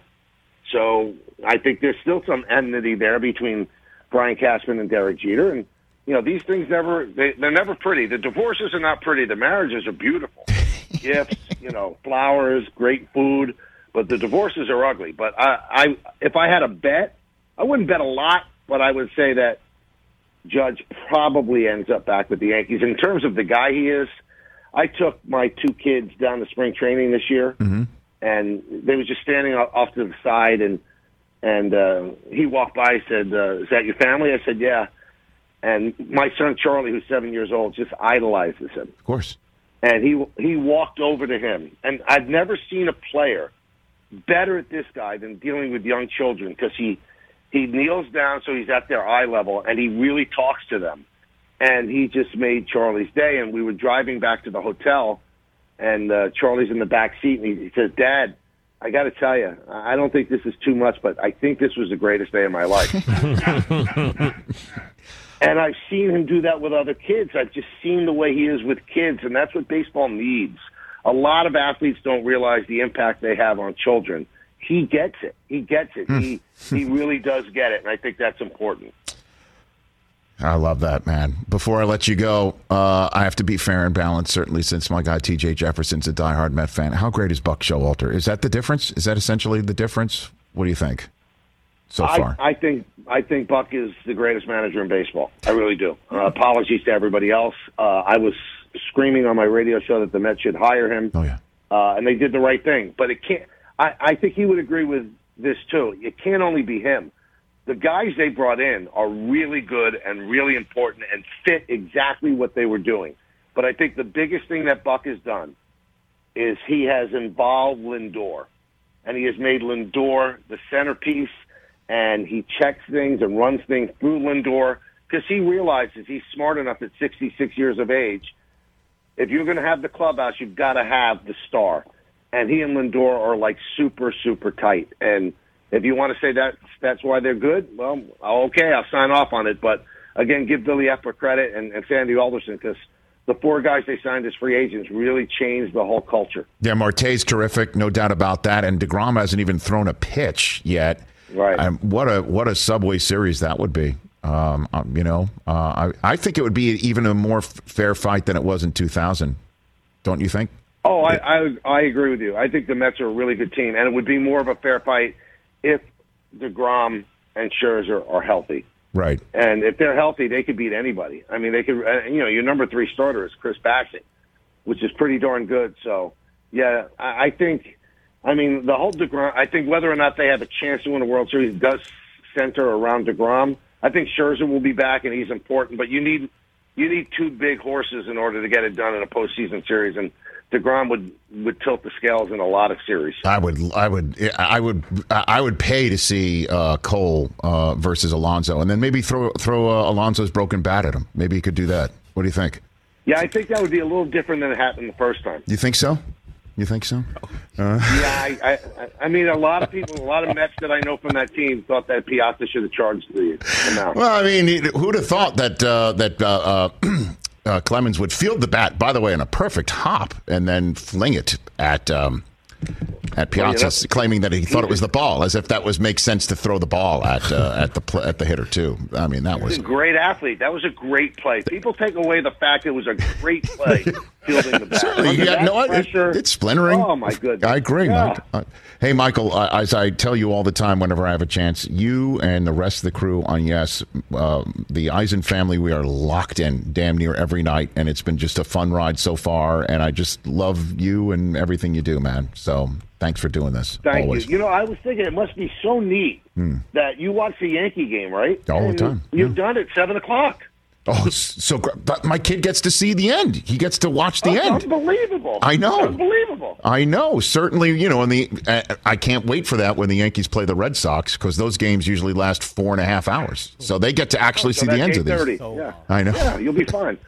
So I think there's still some enmity there between Brian Cashman and Derek Jeter. And, you know, these things never, they, they're never pretty. The divorces are not pretty. The marriages are beautiful. Gifts, you know, flowers, great food. But the divorces are ugly. But I, I, if I had a bet, I wouldn't bet a lot, but I would say that Judge probably ends up back with the Yankees. In terms of the guy he is, I took my two kids down to spring training this year, mm-hmm. and they were just standing off to the side, and and uh, he walked by and said, uh, is that your family? I said, yeah. And my son Charlie, who's seven years old, just idolizes him. Of course. And he he walked over to him. And I've never seen a player better at this guy than dealing with young children, because he, he kneels down so he's at their eye level, and he really talks to them. And he just made Charlie's day. And we were driving back to the hotel, and uh, Charlie's in the back seat, and he, he says, Dad, I got to tell you, I don't think this is too much, but I think this was the greatest day of my life. And I've seen him do that with other kids. I've just seen the way he is with kids, and that's what baseball needs. A lot of athletes don't realize the impact they have on children. He gets it. He gets it. he he really does get it, and I think that's important. I love that, man. Before I let you go, uh, I have to be fair and balanced, certainly, since my guy T J Jefferson's a diehard Met fan. How great is Buck Showalter? Is that the difference? Is that essentially the difference? What do you think so far? I, I think I think Buck is the greatest manager in baseball. I really do. Uh, apologies to everybody else. Uh, I was screaming on my radio show that the Mets should hire him. Oh, yeah. Uh, and they did the right thing. But it can't. I, I think he would agree with this, too. It can't only be him. The guys they brought in are really good and really important and fit exactly what they were doing. But I think the biggest thing that Buck has done is he has involved Lindor. And he has made Lindor the centerpiece, and he checks things and runs things through Lindor because he realizes he's smart enough at sixty-six years of age. If you're going to have the clubhouse, you've got to have the star. And he and Lindor are like super, super tight. And if you want to say that that's why they're good, well, okay, I'll sign off on it. But, again, give Billy Epler credit and, and Sandy Alderson, because the four guys they signed as free agents really changed the whole culture. Yeah, Marte's terrific, no doubt about that. And DeGrom hasn't even thrown a pitch yet. Right. Um, what a what a Subway Series that would be. Um, you know, uh, I, I think it would be even a more f- fair fight than it was in two thousand. Don't you think? Oh, I, I I agree with you. I think the Mets are a really good team, and it would be more of a fair fight if DeGrom and Scherzer are healthy. Right. And if they're healthy, they could beat anybody. I mean, they could. You know, your number three starter is Chris Bassett, which is pretty darn good. So, yeah, I, I think. I mean, the whole DeGrom. I think whether or not they have a chance to win a World Series does center around DeGrom. I think Scherzer will be back, and he's important. But you need you need two big horses in order to get it done in a postseason series, and DeGrom would, would tilt the scales in a lot of series. I would, I would, I would, I would pay to see uh, Cole uh, versus Alonso, and then maybe throw throw uh, Alonso's broken bat at him. Maybe he could do that. What do you think? Yeah, I think that would be a little different than it happened the first time. You think so? You think so? Uh. Yeah, I, I, I mean, a lot of people, a lot of Mets that I know from that team thought that Piazza should have charged the amount. Well, I mean, who'd have thought that uh, that uh, uh, uh, Clemens would field the bat, by the way, in a perfect hop, and then fling it at um, at Piazza, well, you know, claiming that he thought it was the ball, as if that was makes sense to throw the ball at uh, at the pl- at the hitter too. I mean, that was a great athlete. That was a great play. People take away the fact it was a great play fielding the bat. Certainly, you got no pressure. It, it's splintering. Oh my goodness! I agree, yeah. Mike. Uh, hey, Michael, uh, as I tell you all the time, whenever I have a chance, you and the rest of the crew on Yes, uh, the Eisen family, we are locked in damn near every night, and it's been just a fun ride so far. And I just love you and everything you do, man. So. Thanks for doing this. Thank always. you. You know, I was thinking it must be so neat mm. that you watch the Yankee game, right? All and the time. You've yeah. done it seven o'clock. Oh, so great. But my kid gets to see the end. He gets to watch the oh, end. Unbelievable. I know. Unbelievable. I know. Certainly, you know, in the uh, I can't wait for that when the Yankees play the Red Sox, because those games usually last four and a half hours. So they get to actually oh, so see the ends of these. So yeah. I know. Yeah, you'll be fine.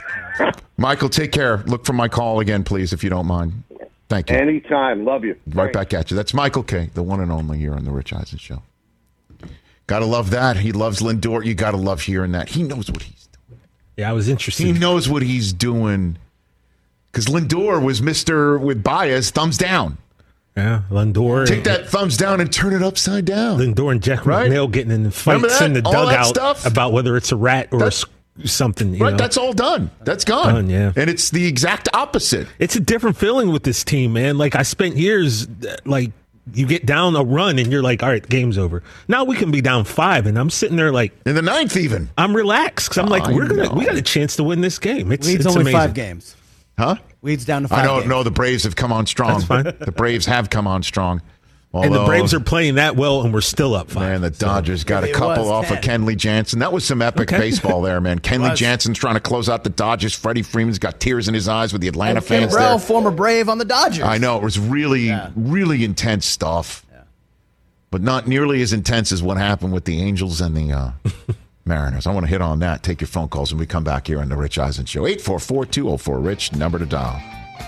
Michael, take care. Look for my call again, please, if you don't mind. Thank you. Anytime. Love you. Right Thanks. back at you. That's Michael Kay, the one and only here on the Rich Eisen Show. Got to love that. He loves Lindor. You got to love hearing that. He knows what he's doing. Yeah, I was interested. He knows what he's doing. Because Lindor was Mister with bias, thumbs down. Yeah, Lindor. Take that thumbs down and turn it upside down. Lindor and Jack right? McNeil getting in fights in the All dugout about whether it's a rat or That's, a, something. You right, know? That's all done. That's gone. Done, yeah. And it's the exact opposite. It's a different feeling with this team, man. Like, I spent years, like, you get down a run and you're like, all right, game's over. Now we can be down five, and I'm sitting there like in the ninth even. I'm relaxed because I'm like, I we're gonna know. we got a chance to win this game. It's, Leads it's only amazing. five games. Huh? Leads down to five I don't games. know. The Braves have come on strong. That's fine. The Braves have come on strong. Although, and the Braves are playing that well, and we're still up five. Man, the Dodgers so, got a couple off ten. Of Kenley Jansen. That was some epic okay. baseball there, man. Kenley Jansen's trying to close out the Dodgers. Freddie Freeman's got tears in his eyes with the Atlanta and fans Kimbrel, there. former Brave on the Dodgers. I know. It was really, yeah. really intense stuff. Yeah. But not nearly as intense as what happened with the Angels and the uh, Mariners. I want to hit on that. Take your phone calls when we come back here on the Rich Eisen Show. eight four four, two oh four, RICH, number to dial.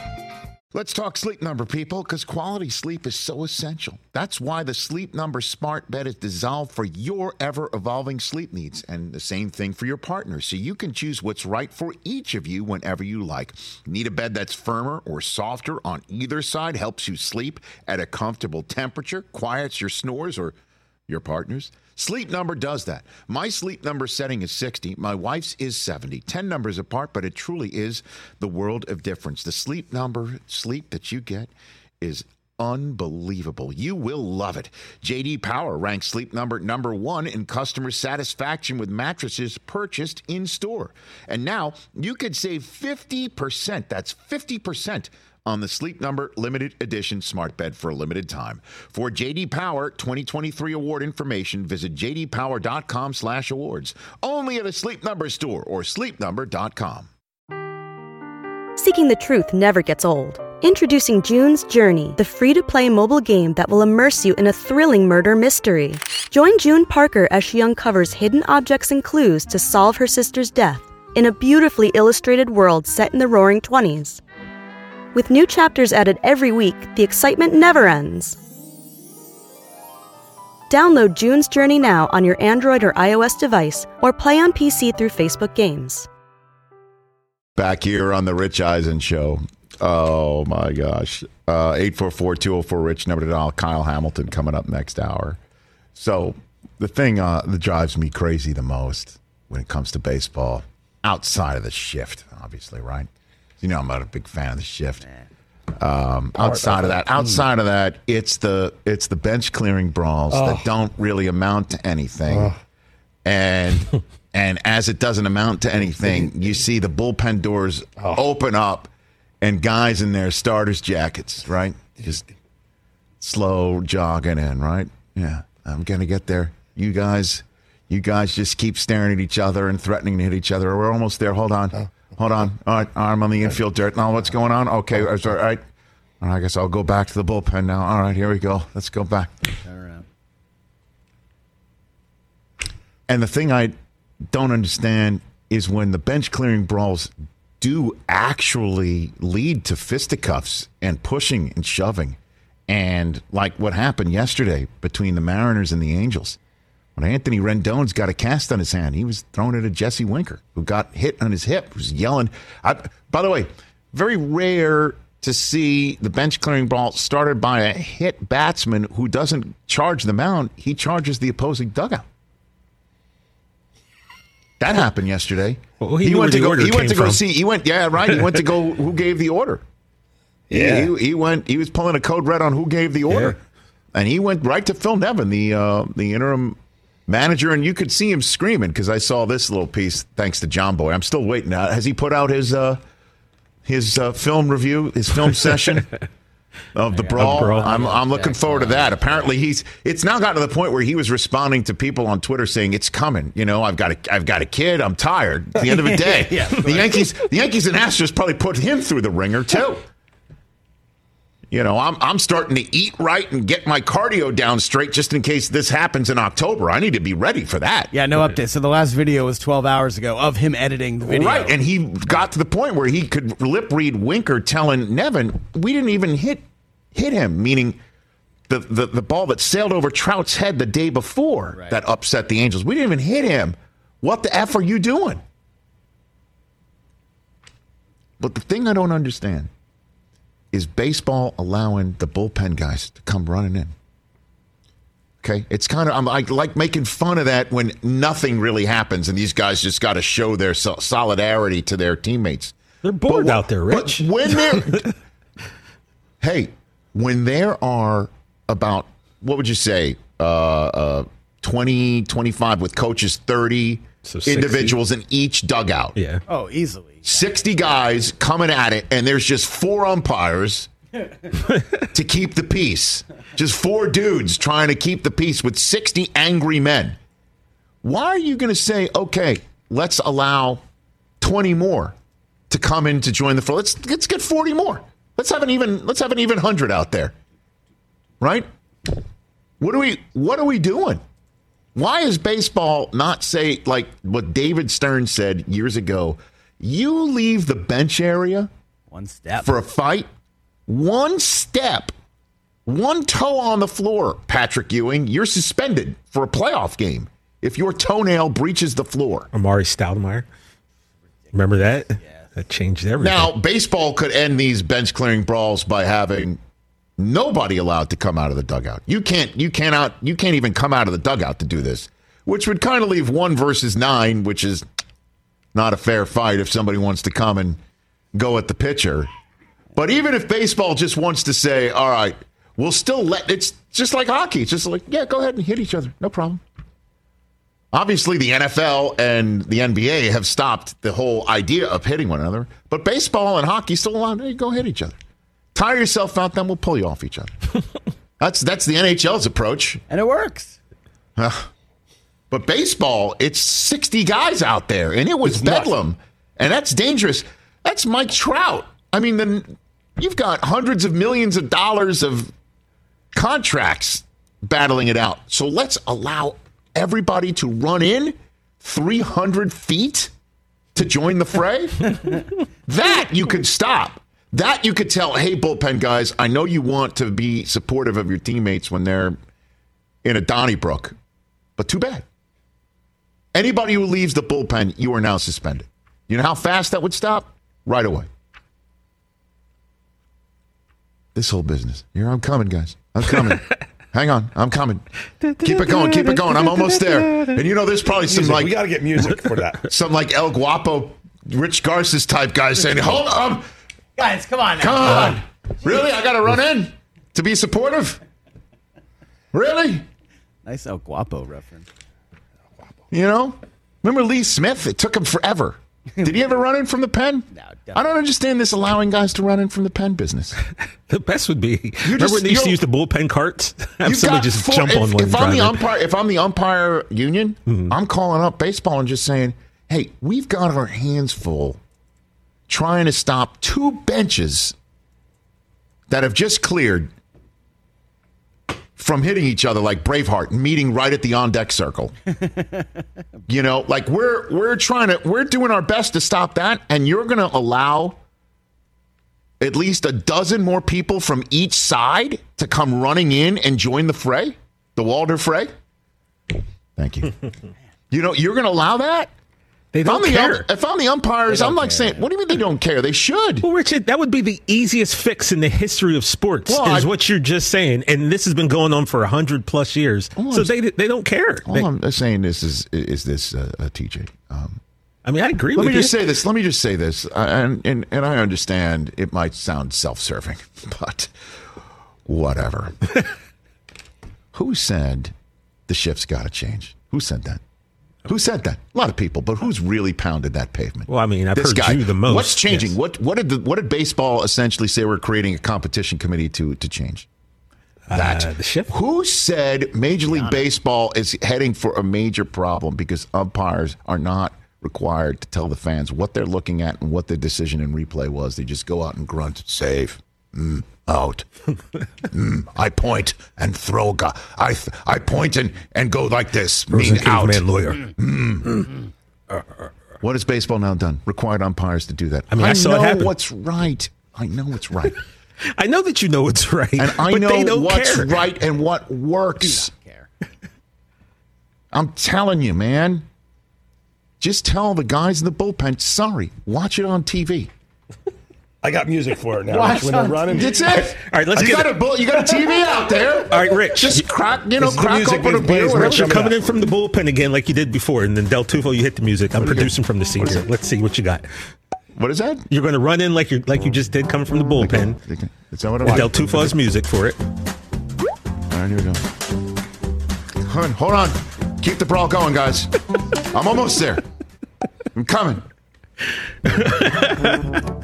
Let's talk Sleep Number, people, because quality sleep is so essential. That's why the Sleep Number smart bed is designed for your ever-evolving sleep needs, and the same thing for your partner, so you can choose what's right for each of you whenever you like. Need a bed that's firmer or softer on either side, helps you sleep at a comfortable temperature, quiets your snores or your partner's? Sleep Number does that. My Sleep Number setting is sixty. My wife's is seventy. ten numbers apart, but it truly is the world of difference. The Sleep Number sleep that you get is unbelievable. You will love it. J D Power ranks Sleep Number number one in customer satisfaction with mattresses purchased in store. And now you could save fifty percent. That's fifty percent on the Sleep Number limited edition smart bed for a limited time. For J D Power twenty twenty-three award information, visit j d power dot com slash awards. Only at a Sleep Number store or sleep number dot com. Seeking the truth never gets old. Introducing June's Journey, the free-to-play mobile game that will immerse you in a thrilling murder mystery. Join June Parker as she uncovers hidden objects and clues to solve her sister's death in a beautifully illustrated world set in the Roaring Twenties. With new chapters added every week, the excitement never ends. Download June's Journey now on your Android or iOS device, or play on P C through Facebook Games. Back here on the Rich Eisen Show. Oh, my gosh. Uh, eight four four, two oh four, RICH, number to dial. Kyle Hamilton coming up next hour. So the thing uh, that drives me crazy the most when it comes to baseball, outside of the shift, obviously, right? You know I'm not a big fan of the shift. Um, outside of that, outside of that, it's the it's the bench clearing brawls oh. that don't really amount to anything, oh. and and as it doesn't amount to anything, you see the bullpen doors oh. open up, and guys in their starters jackets, right, just slow jogging in, right? Yeah, I'm gonna get there. You guys, you guys just keep staring at each other and threatening to hit each other. We're almost there. Hold on. Oh. Hold on. All right, arm on the infield dirt. Now, what's going on? Okay, all right. I guess I'll go back to the bullpen now. All right, here we go. Let's go back. And the thing I don't understand is when the bench clearing brawls do actually lead to fisticuffs and pushing and shoving. And like what happened yesterday between the Mariners and the Angels. When Anthony Rendon's got a cast on his hand, he was throwing it at Jesse Winker, who got hit on his hip, was yelling. I, by the way, very rare to see the bench clearing brawl started by a hit batsman who doesn't charge the mound. He charges the opposing dugout. That happened yesterday. Well, he, he went to go. He went to go from. see. He went. Yeah, right. He went to go. Who gave the order? Yeah. He, he went. He was pulling a code red on who gave the order, yeah. and he went right to Phil Nevin, the uh, the interim manager, and you could see him screaming because I saw this little piece thanks to John Boy. I'm still waiting. Has he put out his uh, his uh, film review, his film session of the brawl? brawl? I'm I'm looking forward to that. Apparently, he's it's now gotten to the point where he was responding to people on Twitter saying it's coming. You know, I've got a I've got a kid. I'm tired. At the end of the day, yeah, the Yankees the Yankees and Astros probably put him through the ringer too. You know, I'm I'm starting to eat right and get my cardio down straight just in case this happens in October. I need to be ready for that. Yeah, no update. So the last video was twelve hours ago of him editing the video. Right, and he got to the point where he could lip read Winker telling Nevin, we didn't even hit hit him, meaning the, the, the ball that sailed over Trout's head the day before right. that upset the Angels. We didn't even hit him. What the F are you doing? But the thing I don't understand is baseball allowing the bullpen guys to come running in. Okay? It's kind of, I'm like, like making fun of that when nothing really happens and these guys just got to show their so- solidarity to their teammates. They're bored but, out there, Rich. But when they're, hey, when there are about, what would you say, uh, uh, twenty, twenty-five with coaches, thirty so individuals in each dugout. Yeah. Oh, easily. sixty guys coming at it, and there's just four umpires to keep the peace. Just four dudes trying to keep the peace with sixty angry men. Why are you going to say, okay, let's allow twenty more to come in to join the floor? Let's let's get forty more. Let's have an even let's have an even hundred out there. Right? What are we what are we doing? Why is baseball not say like what David Stern said years ago? You leave the bench area one step for a fight, one step, one toe on the floor, Patrick Ewing, you're suspended for a playoff game if your toenail breaches the floor. Amari Stoudemire. Remember that? Yeah. That changed everything. Now, baseball could end these bench clearing brawls by having nobody allowed to come out of the dugout. You can't you cannot you can't even come out of the dugout to do this, which would kind of leave one versus nine, which is not a fair fight if somebody wants to come and go at the pitcher. But even if baseball just wants to say, all right, we'll still let, it's just like hockey. It's just like, yeah, go ahead and hit each other. No problem. Obviously, the N F L and the N B A have stopped the whole idea of hitting one another. But baseball and hockey still allowed, hey, go hit each other. Tire yourself out, then we'll pull you off each other. that's that's the N H L's approach. And it works. Uh, but baseball, it's sixty guys out there, and it was it's bedlam. Nuts. And that's dangerous. That's Mike Trout. I mean, then you've got hundreds of millions of dollars of contracts battling it out. So let's allow everybody to run in three hundred feet to join the fray. That you could stop. That you could tell, hey, bullpen guys, I know you want to be supportive of your teammates when they're in a Donnybrook, but too bad. Anybody who leaves the bullpen, you are now suspended. You know how fast that would stop? Right away. This whole business. Here I'm coming, guys. I'm coming. Hang on. I'm coming. Keep it going. Keep it going. I'm almost there. And you know, there's probably some Music. like... We got to get music for that. Some like El Guapo, Rich Garces type guys saying, hold on. Guys, come on now. Come on. Really? I got to run in to be supportive? Really? Nice El Guapo reference. You know? Remember Lee Smith? It took him forever. Did he ever run in from the pen? No, I don't understand this allowing guys to run in from the pen business. The best would be, You remember just- when they used to you- use the bullpen carts? Have You've somebody got just four- jump if, on one if and I'm the drive umpire, if I'm the umpire union, Mm-hmm. I'm calling up baseball and just saying, hey, we've got our hands full trying to stop two benches that have just cleared from hitting each other like Braveheart, meeting right at the on-deck circle. You know, like we're we're trying to we're doing our best to stop that, and you're going to allow at least a dozen more people from each side to come running in and join the fray, the Walder fray. Thank you. You know, you're going to allow that? They don't if I'm care. The, if I'm the umpires, I'm like care. saying, what do you mean they don't care? They should. Well, Richard, that would be the easiest fix in the history of sports, Well, is I- what you're just saying. And this has been going on for one hundred plus years. All so I'm- they they don't care. All They- I'm saying this is is this uh, uh, T J. Um, I mean, I agree let with me you. just say this. Let me just say this, uh, and, and and I understand it might sound self-serving, but whatever. Who said the shift's got to change? Who said that? Who said that? A lot of people, but who's really pounded that pavement? Well, I mean, I've This heard guy. you the most. What's changing? Yes. What what did the, what did baseball essentially say? We're creating a competition committee to to change that. Uh, the shift? Who said Major League Baseball is heading for a major problem because umpires are not required to tell the fans what they're looking at and what their decision in replay was? They just go out and grunt, save, mm, out. mm, I point and throw a guy. I th- I point and, and go like this, mean out. Man lawyer. Mm. What has baseball now done? Required umpires to do that. I mean, I saw it know happen. what's right. I know what's right. I know that you know it's right, And I but know they don't what's care. right and what works. Care. I'm telling you, man. Just tell the guys in the bullpen, sorry, watch it on T V. I got music for it now. Watch when they're on running. That's it. All right, let's you get got it. a bull, you got a T V out there. All right, Rich. Just crack, you know, This is the crack music open a that beer. plays whatever. Rich, you're Coming coming up. in from the bullpen again like you did before, and then Del Tufo, you hit the music. I'm producing from the senior. Let's see what you got. What is that? You're going to run in like you like you just did, coming from the bullpen. Okay. Is that what I'm And Del Tufo's music for it. All right, here we go. Hold on, hold on. Keep the brawl going, guys. I'm almost there. I'm coming.